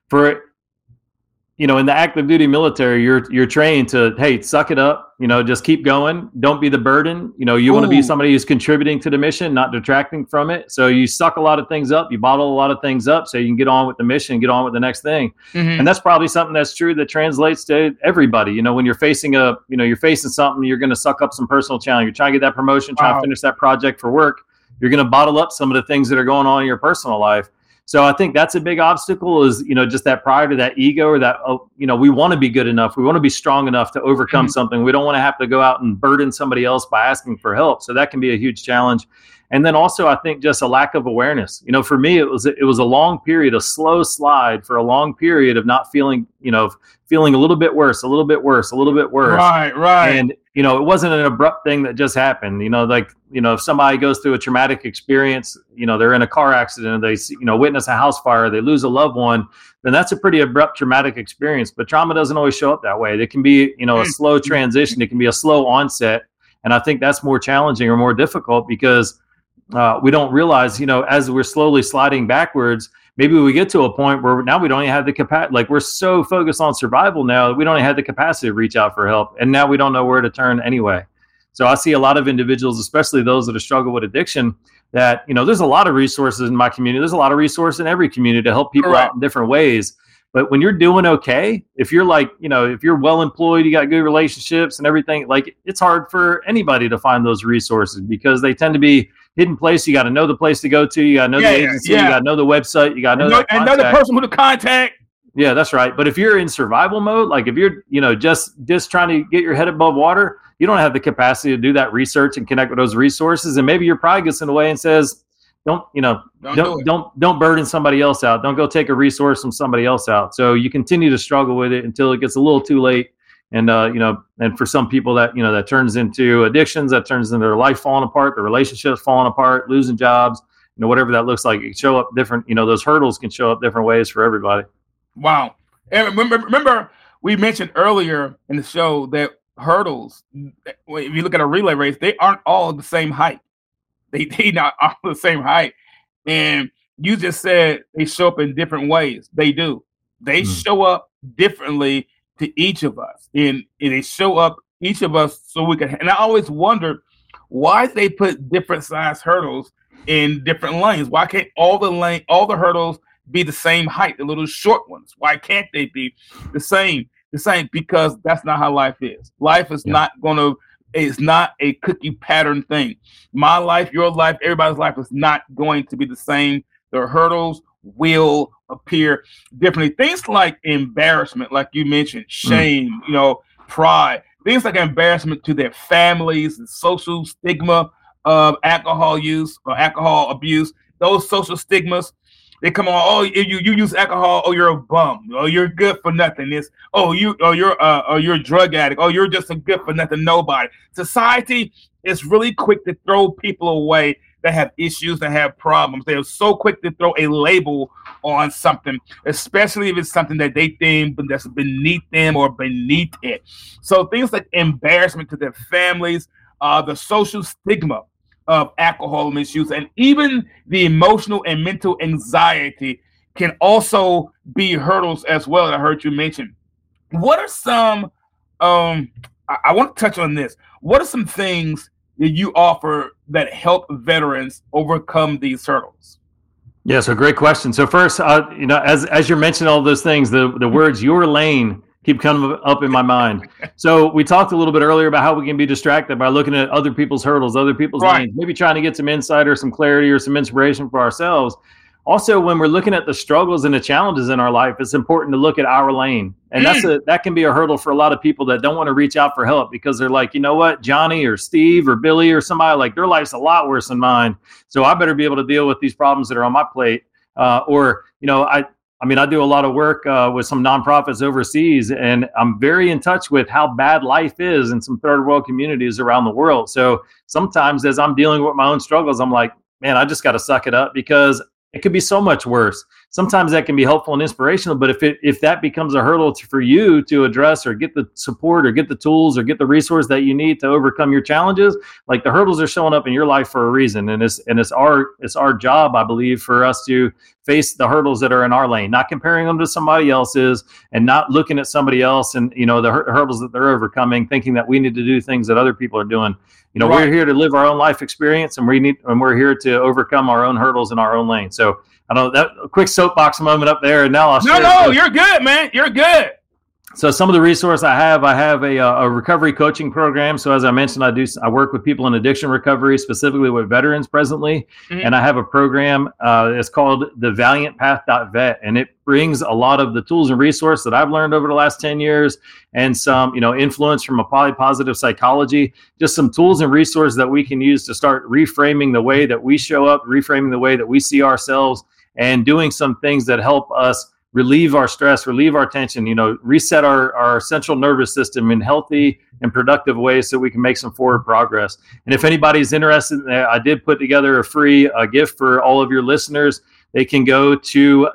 Speaker 4: In the active duty military, you're trained to, hey, suck it up, just keep going. Don't be the burden. You want to be somebody who's contributing to the mission, not detracting from it. So you suck a lot of things up, you bottle a lot of things up so you can get on with the mission, get on with the next thing. Mm-hmm. And that's probably something that's true that translates to everybody. When you're facing something, you're going to suck up some personal challenge. You're trying to get that promotion, trying to finish that project for work. You're going to bottle up some of the things that are going on in your personal life. So I think that's a big obstacle is, just that pride or that ego or that, we want to be good enough. We want to be strong enough to overcome something. We don't want to have to go out and burden somebody else by asking for help. So that can be a huge challenge. And then also, I think just a lack of awareness. For me, it was a long period, a slow slide for a long period of not feeling a little bit worse, a little bit worse, a little bit worse.
Speaker 2: Right.
Speaker 4: And, it wasn't an abrupt thing that just happened. If somebody goes through a traumatic experience, they're in a car accident, they witness a house fire, they lose a loved one, then that's a pretty abrupt traumatic experience. But trauma doesn't always show up that way. It can be, a slow transition. It can be a slow onset. And I think that's more challenging or more difficult because we don't realize, as we're slowly sliding backwards, maybe we get to a point where now we don't even have the capacity. Like we're so focused on survival now that we don't even have the capacity to reach out for help. And now we don't know where to turn anyway. So I see a lot of individuals, especially those that have struggled with addiction, that, there's a lot of resources in my community. There's a lot of resources in every community to help people out in different ways. But when you're doing okay, if you're if you're well employed, you got good relationships and everything, it's hard for anybody to find those resources because they tend to be hidden place. You got to know the place to go to. You got to know the agency. You got to know the website. You got to know
Speaker 2: another person who to contact.
Speaker 4: Yeah, that's right. But if you're in survival mode, like if you're, just trying to get your head above water, you don't have the capacity to do that research and connect with those resources. And maybe your pride gets in the way and says, don't burden somebody else out. Don't go take a resource from somebody else out. So you continue to struggle with it until it gets a little too late. And, and for some people that, that turns into addictions, that turns into their life falling apart, their relationships falling apart, losing jobs, whatever that looks like. It can show up different, those hurdles can show up different ways for everybody.
Speaker 2: Wow. And remember we mentioned earlier in the show that hurdles, if you look at a relay race, they aren't all the same height. They not all the same height. And you just said they show up in different ways. They do. They show up differently to each of us. And they show up each of us so we can. And I always wonder why they put different size hurdles in different lanes. Why can't all the hurdles be the same height, the little short ones? Why can't they be the same? Because that's not how life is. Life is it's not a cookie pattern thing. My life, your life, everybody's life is not going to be the same. The hurdles will appear differently. Things like embarrassment, like you mentioned, shame, pride, things like embarrassment to their families, the social stigma of alcohol use or alcohol abuse, those social stigmas. They come on, oh, you use alcohol, oh, you're a bum, oh, you're good for nothing. You're a drug addict, oh, you're just a good for nothing nobody. Society is really quick to throw people away that have issues, that have problems. They are so quick to throw a label on something, especially if it's something that they think that's beneath them or beneath it. So things like embarrassment to their families, the social stigma of alcohol misuse, and even the emotional and mental anxiety can also be hurdles as well that I heard you mention. What are some, I want to touch on this. What are some things that you offer that help veterans overcome these hurdles?
Speaker 4: Yeah, so great question. So first, as you're mentioning all those things, the words "your lane" keep coming up in my mind. So we talked a little bit earlier about how we can be distracted by looking at other people's hurdles, other people's lanes, maybe trying to get some insight or some clarity or some inspiration for ourselves. Also, when we're looking at the struggles and the challenges in our life, it's important to look at our lane. And that can be a hurdle for a lot of people that don't want to reach out for help because they're like, you know what, Johnny or Steve or Billy or somebody, like their life's a lot worse than mine. So I better be able to deal with these problems that are on my plate. I do a lot of work with some nonprofits overseas, and I'm very in touch with how bad life is in some third world communities around the world. So sometimes as I'm dealing with my own struggles, I'm like, man, I just got to suck it up because it could be so much worse. Sometimes that can be helpful and inspirational, but if that becomes a hurdle for you to address or get the support or get the tools or get the resource that you need to overcome your challenges, like the hurdles are showing up in your life for a reason. And it's our job, I believe, for us to face the hurdles that are in our lane, not comparing them to somebody else's and not looking at somebody else and, the hurdles that they're overcoming, thinking that we need to do things that other people are doing. We're here to live our own life experience, and we're here to overcome our own hurdles in our own lane. So I know that a quick soapbox moment up there, and now I'll share.
Speaker 2: No, you're good, man. You're good.
Speaker 4: So some of the resource I have a recovery coaching program. So as I mentioned, I work with people in addiction recovery, specifically with veterans presently. Mm-hmm. And I have a program, it's called the ValiantPath.vet. And it brings a lot of the tools and resources that I've learned over the last 10 years and some, influence from a polypositive psychology, just some tools and resources that we can use to start reframing the way that we show up, reframing the way that we see ourselves, and doing some things that help us relieve our stress, relieve our tension, reset our central nervous system in healthy and productive ways so we can make some forward progress. And if anybody's interested, I did put together a free gift for all of your listeners. They can go to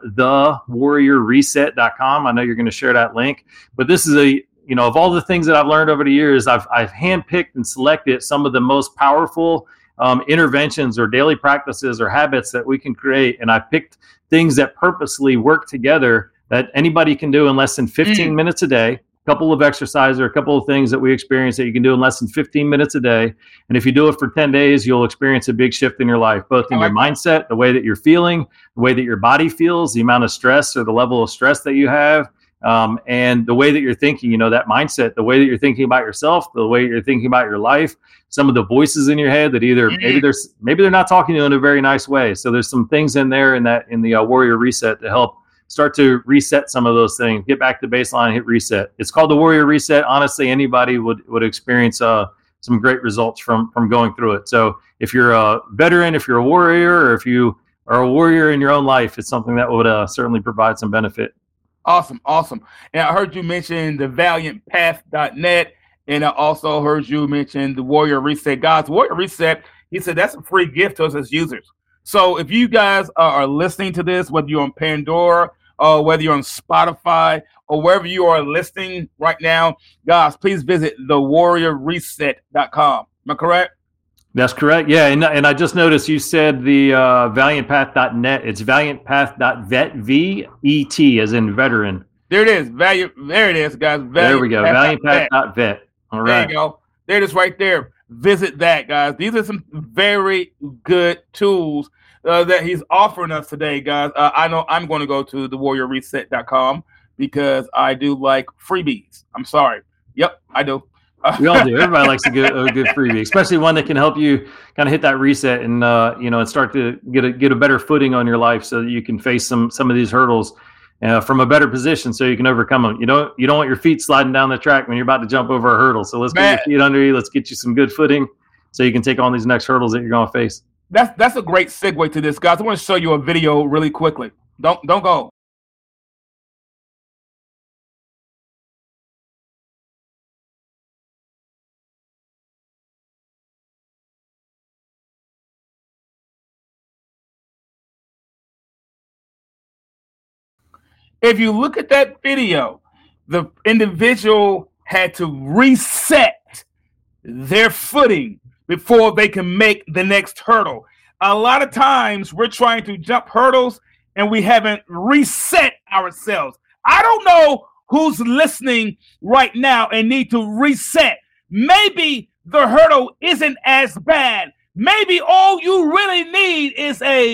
Speaker 4: thewarriorreset.com. I know you're going to share that link, but this is of all the things that I've learned over the years, I've handpicked and selected some of the most powerful interventions or daily practices or habits that we can create. And I picked things that purposely work together that anybody can do in less than 15 minutes a day, a couple of exercises or a couple of things that we experience that you can do in less than 15 minutes a day. And if you do it for 10 days, you'll experience a big shift in your life, both in your mindset, the way that you're feeling, the way that your body feels, the amount of stress or the level of stress that you have, and the way that you're thinking, that mindset, the way that you're thinking about yourself, the way you're thinking about your life, some of the voices in your head that either maybe they're not talking to you in a very nice way. So there's some things in there in the Warrior Reset to help start to reset some of those things, get back to baseline, hit reset. It's called the Warrior Reset. Honestly, anybody would experience some great results from going through it. So if you're a veteran, if you're a warrior, or if you are a warrior in your own life, it's something that would certainly provide some benefit.
Speaker 2: Awesome. And I heard you mention the ValiantPath.net, and I also heard you mention the Warrior Reset. Guys, Warrior Reset, he said that's a free gift to us as users. So if you guys are listening to this, whether you're on Pandora or whether you're on Spotify or wherever you are listening right now, guys, please visit thewarriorreset.com. Am I correct?
Speaker 4: That's correct. Yeah. And I just noticed you said the ValiantPath.net. It's ValiantPath.vet, V-E-T as in veteran.
Speaker 2: There it is. There it is, guys.
Speaker 4: There we go. ValiantPath.vet. All right.
Speaker 2: There you go. There it is right there. Visit that, guys. These are some very good tools that he's offering us today, guys. I know I'm going to go to thewarriorreset.com because I do like freebies. I'm sorry. Yep, I do.
Speaker 4: We all do. Everybody likes a good freebie, especially one that can help you kind of hit that reset and and start to get a better footing on your life so that you can face some of these hurdles from a better position so you can overcome them. You don't want your feet sliding down the track when you're about to jump over a hurdle. So let's get your feet under you. Let's get you some good footing so you can take on these next hurdles that you're going to face.
Speaker 2: That's a great segue to this, guys. I want to show you a video really quickly. Don't go. If you look at that video, the individual had to reset their footing before they can make the next hurdle. A lot of times we're trying to jump hurdles and we haven't reset ourselves. I don't know who's listening right now and need to reset. Maybe the hurdle isn't as bad. Maybe all you really need is a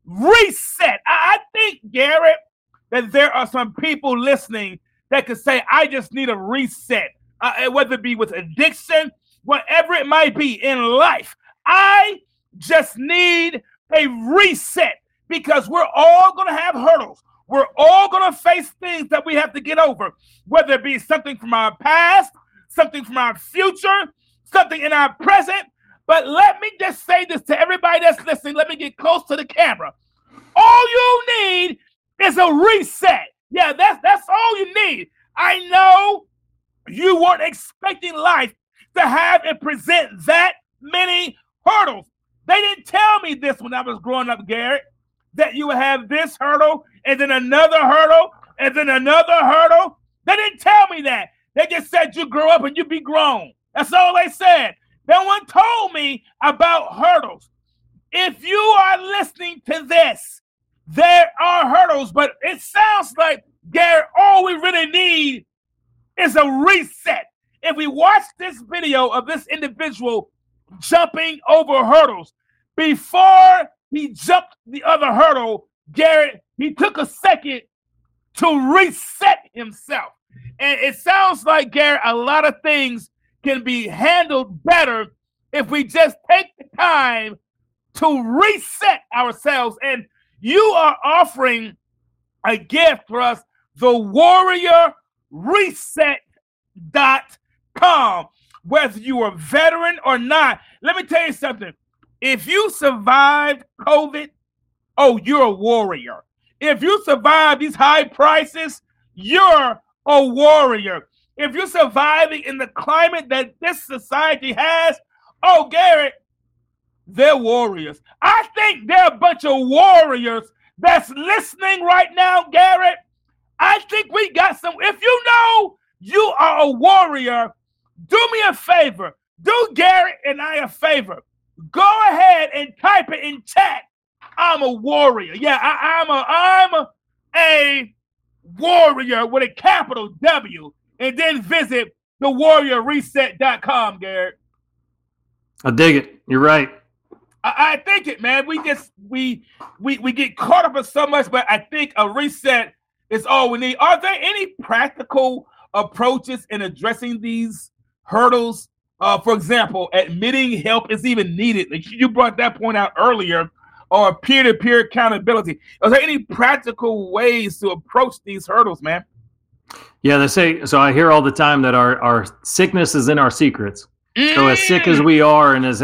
Speaker 2: reset. I think, Garrett, that there are some people listening that could say, I just need a reset, whether it be with addiction, whatever it might be in life. I just need a reset because we're all going to have hurdles. We're all going to face things that we have to get over, whether it be something from our past, something from our future, something in our present. But let me just say this to everybody that's listening. Let me get close to the camera. All you need is a reset. Yeah, that's all you need. I know you weren't expecting life to have and present that many hurdles. They didn't tell me this when I was growing up, Garrett, that you would have this hurdle and then another hurdle and then another hurdle. They didn't tell me that. They just said you grow up and you be grown. That's all they said. No one told me about hurdles. If you are listening to this, there are hurdles, but it sounds like, Garrett, all we really need is a reset. If we watch this video of this individual jumping over hurdles, before he jumped the other hurdle, Garrett, he took a second to reset himself. And it sounds like, Garrett, a lot of things can be handled better if we just take the time to reset ourselves. And you are offering a gift for us, the warriorreset.com. Whether you are a veteran or not, let me tell you something. If you survived COVID, oh, you're a warrior. If you survive these high prices, you're a warrior. If you're surviving in the climate that this society has, oh, Garrett, they're warriors. I think they're a bunch of warriors that's listening right now, Garrett. I think we got some. If you know you are a warrior, do me a favor. Do Garrett and I a favor. Go ahead and type it in chat. I'm a warrior. Yeah, I'm a warrior with a capital W. And then visit thewarriorreset.com, Garrett.
Speaker 4: I dig it. You're right.
Speaker 2: I think it, man. We get caught up in so much, but I think a reset is all we need. Are there any practical approaches in addressing these hurdles? For example, admitting help is even needed. Like you brought that point out earlier, or peer-to-peer accountability. Are there any practical ways to approach these hurdles, man?
Speaker 4: Yeah, they say, so I hear all the time that our sickness is in our secrets. So as sick as we are and as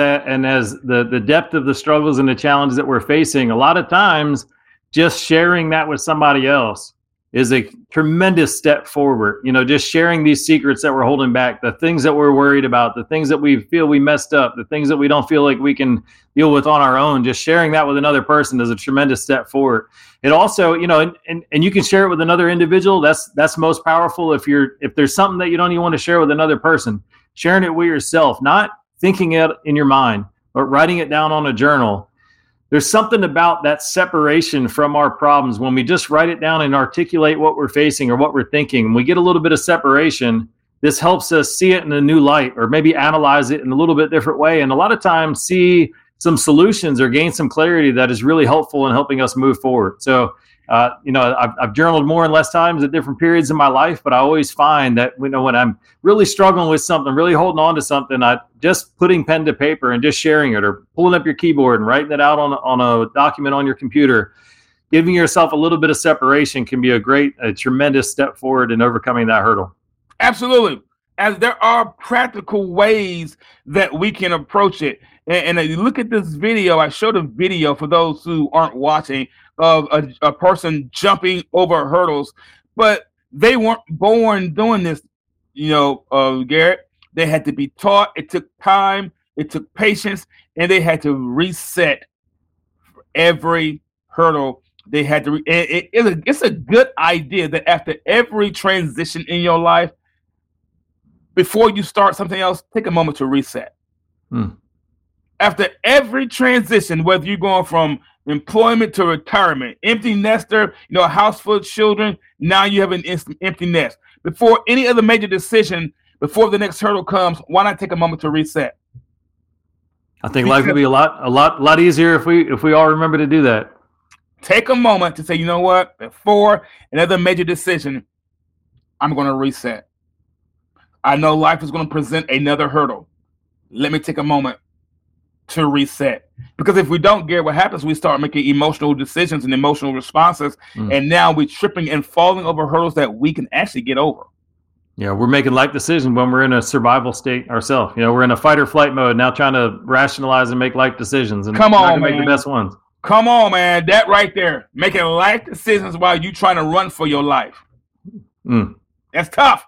Speaker 4: the depth of the struggles and the challenges that we're facing, a lot of times just sharing that with somebody else is a tremendous step forward. You know, just sharing these secrets that we're holding back, the things that we're worried about, the things that we feel we messed up, the things that we don't feel like we can deal with on our own, just sharing that with another person is a tremendous step forward. It also, you know, and you can share it with another individual. That's most powerful. If there's something that you don't even want to share with another person, sharing it with yourself, not thinking it in your mind, but writing it down on a journal. There's something about that separation from our problems when we just write it down and articulate what we're facing or what we're thinking. And we get a little bit of separation. This helps us see it in a new light, or maybe analyze it in a little bit different way. And a lot of times see some solutions or gain some clarity that is really helpful in helping us move forward. So, you know, I've journaled more and less times at different periods in my life, but I always find that, you know, when I'm really struggling with something, really holding on to something, I just putting pen to paper and just sharing it, or pulling up your keyboard and writing it out on a document on your computer, giving yourself a little bit of separation can be a tremendous step forward in overcoming that hurdle.
Speaker 2: Absolutely. As there are practical ways that we can approach it. And you look at this video, I showed a video for those who aren't watching of a person jumping over hurdles, but they weren't born doing this, you know, Garrett. They had to be taught. It took time. It took patience, and they had to reset for every hurdle. They had to. It's a good idea that after every transition in your life, before you start something else, take a moment to reset. After every transition, whether you're going from employment to retirement, empty nester, you know, a house full of children, now you have an empty nest. Before any other major decision, before the next hurdle comes, why not take a moment to reset?
Speaker 4: I think life would be a lot easier if we all remember to do that.
Speaker 2: Take a moment to say, you know what? Before another major decision, I'm going to reset. I know life is going to present another hurdle. Let me take a moment to reset. Because if we don't, Gary, what happens, we start making emotional decisions and emotional responses, and now we're tripping and falling over hurdles that we can actually get over.
Speaker 4: Yeah, we're making life decisions when we're in a survival state ourselves. We're in a fight or flight mode now, trying to rationalize and make life decisions, and
Speaker 2: come on,
Speaker 4: make the best ones.
Speaker 2: Come on, man. That right there, making life decisions while you trying to run for your life. That's tough.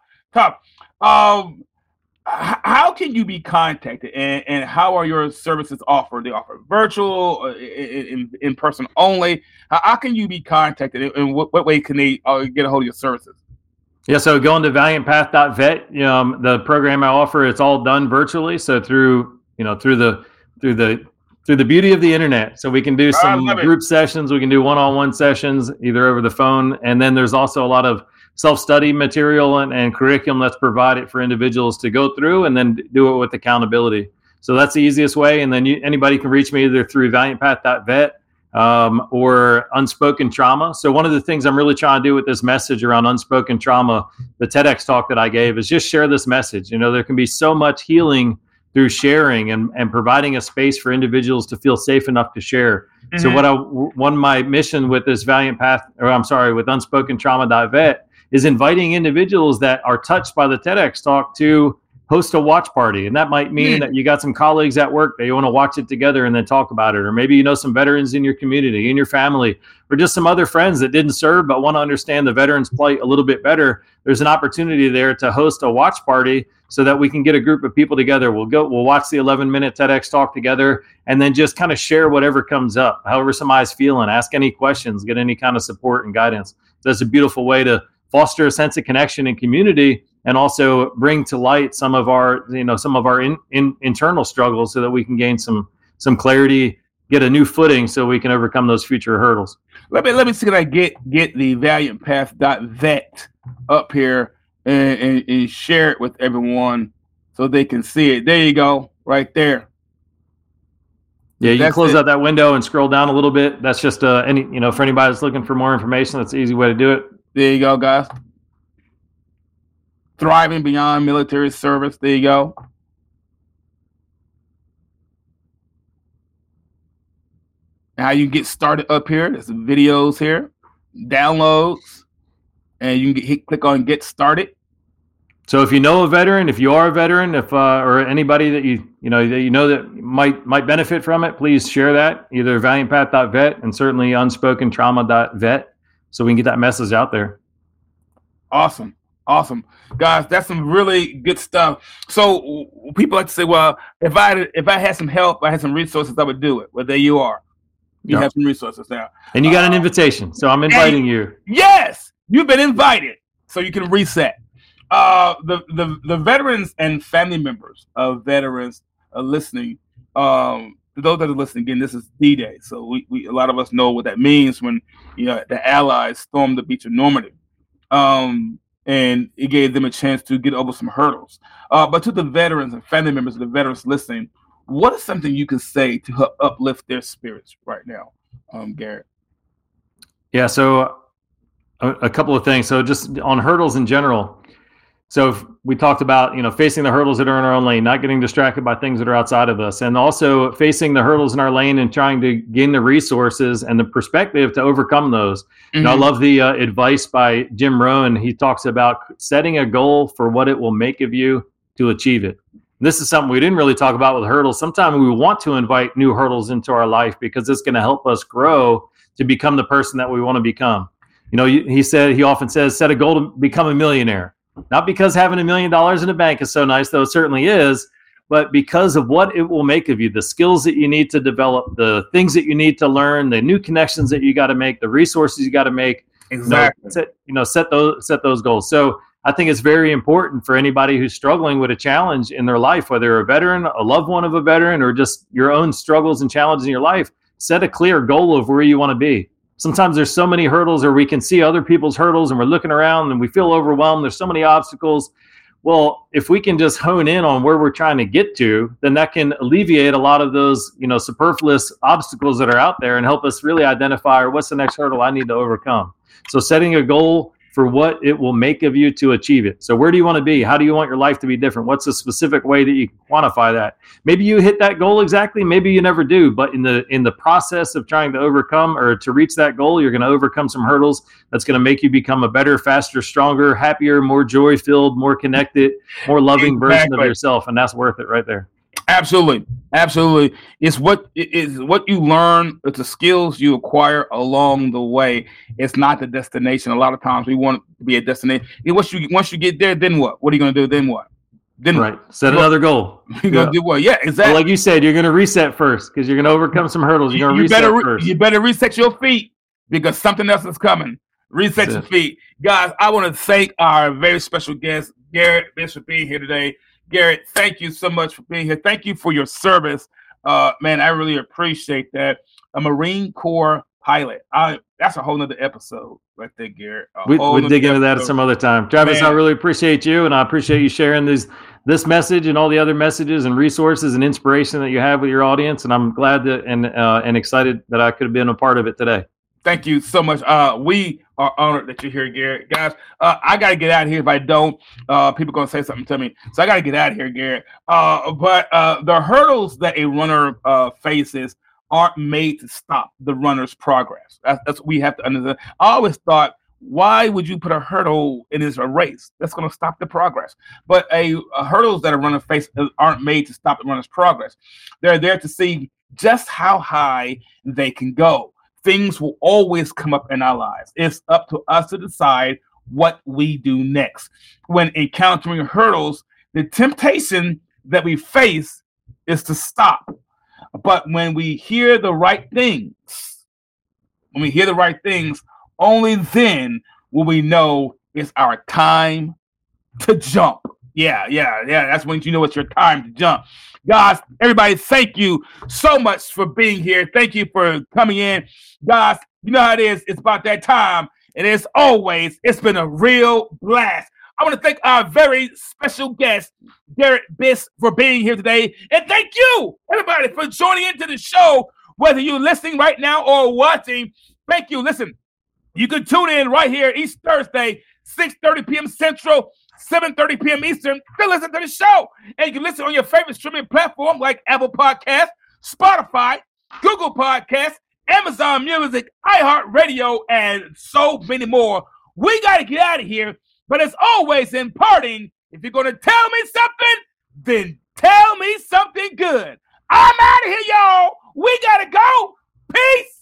Speaker 2: How can you be contacted, and how are your services offered? They offer virtual, in person only. How can you be contacted, and what way can they get a hold of your services?
Speaker 4: Yeah, so go into valiantpath.vet. The program I offer, it's all done virtually. So through the beauty of the internet. So we can do some group sessions, we can do one-on-one sessions, either over the phone, and then there's also a lot of self-study material and curriculum that's provided for individuals to go through and then do it with accountability. So that's the easiest way. And then anybody can reach me either through valiantpath.vet or Unspoken Trauma. So one of the things I'm really trying to do with this message around unspoken trauma, the TEDx talk that I gave, is just share this message. There can be so much healing through sharing and providing a space for individuals to feel safe enough to share. So one of my mission with this with UnspokenTrauma.vet is inviting individuals that are touched by the TEDx talk to host a watch party. And that might mean that you got some colleagues at work that you want to watch it together and then talk about it. Or maybe some veterans in your community, in your family, or just some other friends that didn't serve but want to understand the veterans' plight a little bit better. There's an opportunity there to host a watch party so that we can get a group of people together. We'll watch the 11-minute TEDx talk together, and then just kind of share whatever comes up, however somebody's feeling, ask any questions, get any kind of support and guidance. So that's a beautiful way to foster a sense of connection and community, and also bring to light some of our internal struggles, so that we can gain some clarity, get a new footing, so we can overcome those future hurdles.
Speaker 2: Let me see if I get the valiantpath.vet up here and share it with everyone so they can see it. There you go, right there.
Speaker 4: Yeah, you can close out that window and scroll down a little bit. That's just for anybody that's looking for more information, that's the easy way to do it.
Speaker 2: There you go, guys. Thriving beyond military service. There you go. How you get started up here. There's some videos here, downloads, and you can click on Get Started.
Speaker 4: So if you know a veteran, if you are a veteran, or anybody that you know that might benefit from it, please share that, either valiantpath.vet and certainly unspokentrauma.vet, so we can get that message out there.
Speaker 2: Awesome. Guys, that's some really good stuff. So people like to say, well, if I had some help, I had some resources, I would do it. Well, there you are. You have some resources now.
Speaker 4: And you got an invitation, so I'm inviting you.
Speaker 2: Yes, you've been invited, so you can reset. The veterans and family members of veterans are listening. To those that are listening, again, this is D-Day, so we a lot of us know what that means when the Allies stormed the beach of Normandy, and it gave them a chance to get over some hurdles. But to the veterans and family members of the veterans listening, what is something you can say to uplift their spirits right now, Garrett?
Speaker 4: Yeah, so a couple of things. So just on hurdles in general. So we talked about, facing the hurdles that are in our own lane, not getting distracted by things that are outside of us, and also facing the hurdles in our lane and trying to gain the resources and the perspective to overcome those. Mm-hmm. I love the advice by Jim Rohn. He talks about setting a goal for what it will make of you to achieve it. And this is something we didn't really talk about with hurdles. Sometimes we want to invite new hurdles into our life because it's going to help us grow to become the person that we want to become. He often says, set a goal to become a millionaire. Not because having $1 million in the bank is so nice, though it certainly is, but because of what it will make of you, the skills that you need to develop, the things that you need to learn, the new connections that you got to make, the resources you got to make.
Speaker 2: Exactly.
Speaker 4: Set those goals. So I think it's very important for anybody who's struggling with a challenge in their life, whether you're a veteran, a loved one of a veteran, or just your own struggles and challenges in your life, set a clear goal of where you want to be. Sometimes there's so many hurdles, or we can see other people's hurdles and we're looking around and we feel overwhelmed. There's so many obstacles. Well, if we can just hone in on where we're trying to get to, then that can alleviate a lot of those, superfluous obstacles that are out there and help us really identify what's the next hurdle I need to overcome. So setting a goal for what it will make of you to achieve it. So where do you want to be? How do you want your life to be different? What's a specific way that you can quantify that? Maybe you hit that goal exactly, maybe you never do, but in the process of trying to overcome or to reach that goal, you're going to overcome some hurdles that's going to make you become a better, faster, stronger, happier, more joy-filled, more connected, more loving version of yourself, and that's worth it right there.
Speaker 2: Absolutely. It's what you learn. It's the skills you acquire along the way. It's not the destination. A lot of times we want it to be a destination. And once you get there, then what? What are you going to do? Then what?
Speaker 4: Right. Set another goal.
Speaker 2: You're going to do what? Yeah, exactly.
Speaker 4: Well, like you said, you're going to reset first because you're going to overcome some hurdles. You're going to reset first.
Speaker 2: You better reset your feet because something else is coming. Reset your feet. Guys, I want to thank our very special guest, Garrett Biss, for being here today. Garrett, thank you so much for being here. Thank you for your service. Man, I really appreciate that. A Marine Corps pilot. That's a whole nother episode right there, Garrett.
Speaker 4: We'll dig into that at some other time. Travis, man, I really appreciate you, and I appreciate you sharing this message and all the other messages and resources and inspiration that you have with your audience, and I'm glad and excited that I could have been a part of it today.
Speaker 2: Thank you so much. We are honored that you're here, Garrett. Guys, I got to get out of here. If I don't, people are going to say something to me. So I got to get out of here, Garrett. But the hurdles that a runner faces aren't made to stop the runner's progress. That's what we have to understand. I always thought, why would you put a hurdle in a race? That's going to stop the progress. But hurdles that a runner faces aren't made to stop the runner's progress. They're there to see just how high they can go. Things will always come up in our lives. It's up to us to decide what we do next. When encountering hurdles, the temptation that we face is to stop. But when we hear the right things, only then will we know it's our time to jump. Yeah. That's when you know it's your time to jump. Guys, everybody, thank you so much for being here. Thank you for coming in. Guys, you know how it is. It's about that time. And as always, it's been a real blast. I want to thank our very special guest, Garrett Biss, for being here today. And thank you, everybody, for joining into the show, whether you're listening right now or watching. Thank you. Listen, you can tune in right here each Thursday, 6:30 p.m. Central, 7:30 p.m. Eastern, to listen to the show. And you can listen on your favorite streaming platform like Apple Podcasts, Spotify, Google Podcasts, Amazon Music, iHeartRadio, and so many more. We got to get out of here. But as always in parting, if you're going to tell me something, then tell me something good. I'm out of here, y'all. We got to go. Peace.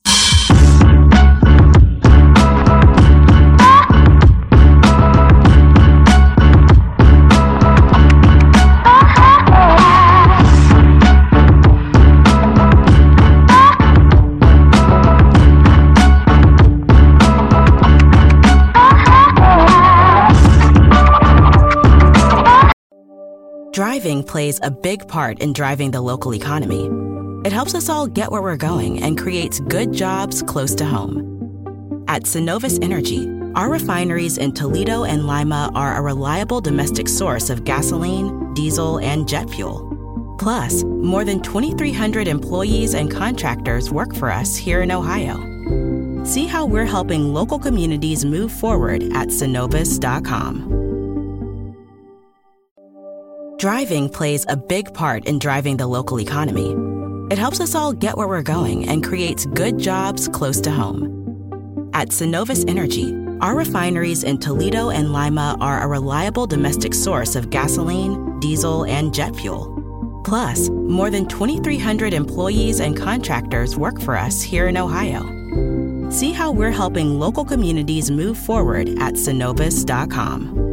Speaker 5: Driving plays a big part in driving the local economy. It helps us all get where we're going and creates good jobs close to home. At Synovus Energy, our refineries in Toledo and Lima are a reliable domestic source of gasoline, diesel, and jet fuel. Plus, more than 2,300 employees and contractors work for us here in Ohio. See how we're helping local communities move forward at Synovus.com. Driving plays a big part in driving the local economy. It helps us all get where we're going and creates good jobs close to home. At Synovus Energy, our refineries in Toledo and Lima are a reliable domestic source of gasoline, diesel, and jet fuel. Plus, more than 2,300 employees and contractors work for us here in Ohio. See how we're helping local communities move forward at Synovus.com.